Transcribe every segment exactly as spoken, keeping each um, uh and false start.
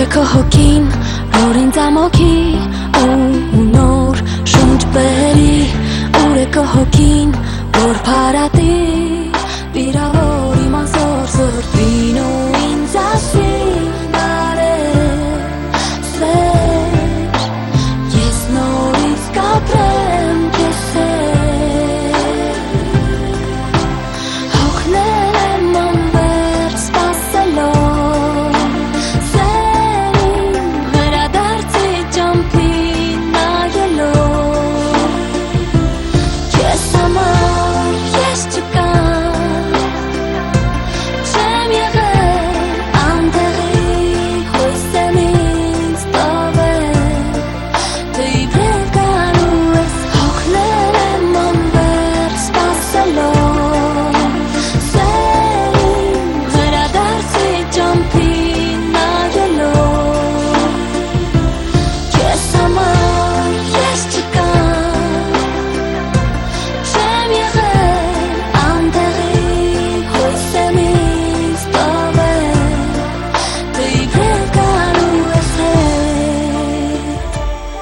քո հոգին Որին ծամոքի ու նոր շունչ բերի Ուր է քո հոգին որ փարատի Վիրավոր իմ անզոր զրվին ու ինձ ասի Բարե սեր Ես նորից կապրեմ քեզ Հոգնել եմ անվերջ սպասելով Սերին վերադարձի ճամփին նայելով Քեզ համար ես չկամ Չեմ եղել անտեղի հույս եմ ինձ տվել Դու իբրև գալու ես հոգնել եմ անվերջ սպասելով Սերին վերադարձի ճամփին նայելով Քեզ համար ես չկամ Չեմ եղել անտեղի հույս եմ ինձ տվել Դու իբրև գալու ես հետ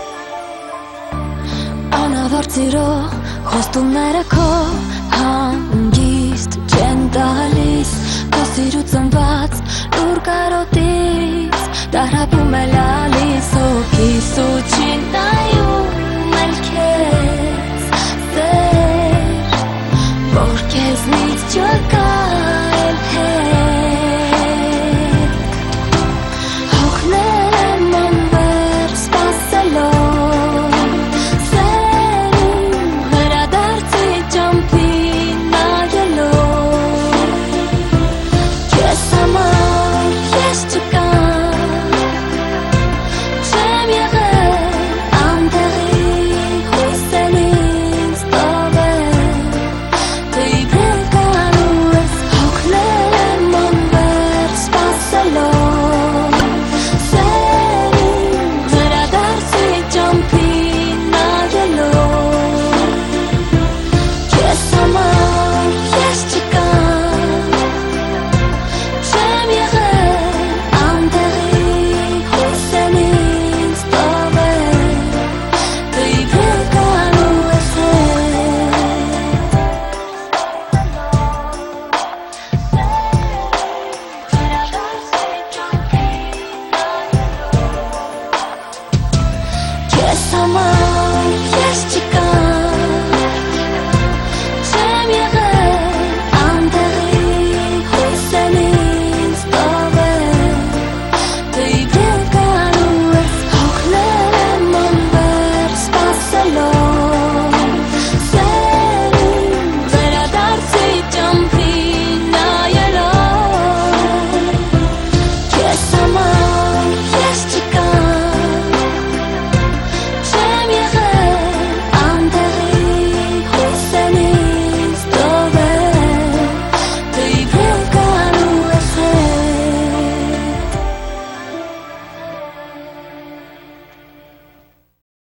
Անավարտ սիրո խոստումները քո հանգիստ չեն տալիս Քո սիրու ծնված լուր կարոտից Դարապում է լալիս հոգիս ու չի նայում էլ քեզ Սեր, որ քեզնից չկա էլ հետ Հոգնել եմ անվերջ սպասելով Սերին վերադարձի ճամփին նայելով Քեզ համար ես չկամ Չեմ եղել անտեղի հույս եմ ինձ տվել Դու իբրև գալու ես հոգնել եմ անվերջ սպասելով Սերին վերադարձի ճամփին նայելով Քեզ համար ես չկամ Չեմ եղել անտեղի հույս եմ ինձ տվել Դու իբրև գալու ես հետ Քեզ համար